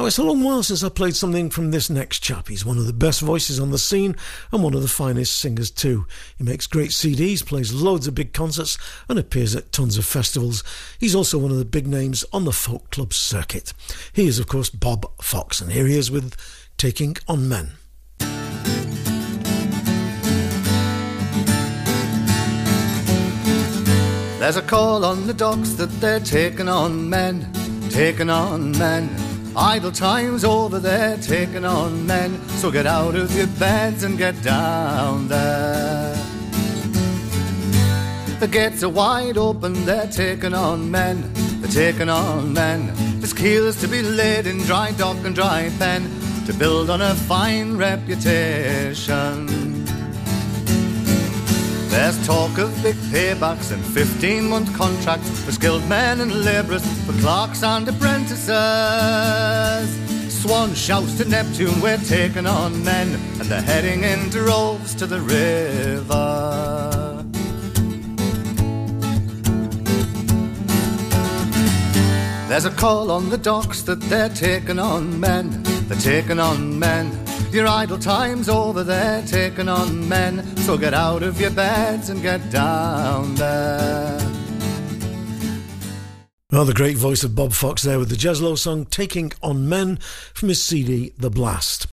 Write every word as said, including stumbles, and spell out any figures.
it's a long while since I played something from this next chap. He's one of the best voices on the scene and one of the finest singers too. He makes great C Ds, plays loads of big concerts and appears at tons of festivals. He's also one of the big names on the folk club circuit. He is, of course, Bob Fox, and here he is with Taking on Men. There's a call on the docks that they're taking on men, taking on men. Idle time's over, they're taking on men. So get out of your beds and get down there. The gates are wide open, they're taking on men, they're taking on men. There's keels to be laid in dry dock and dry pen to build on a fine reputation. There's talk of big paybacks and fifteen-month contracts for skilled men and labourers, for clerks and apprentices. Swan shouts to Neptune, we're taking on men, and they're heading in droves to the river. There's a call on the docks that they're taking on men, they're taking on men. Your idle time's over, they're taking on men. So get out of your beds and get down there. Well, the great voice of Bob Fox there with the Jeslo song Taking on Men from his C D The Blast.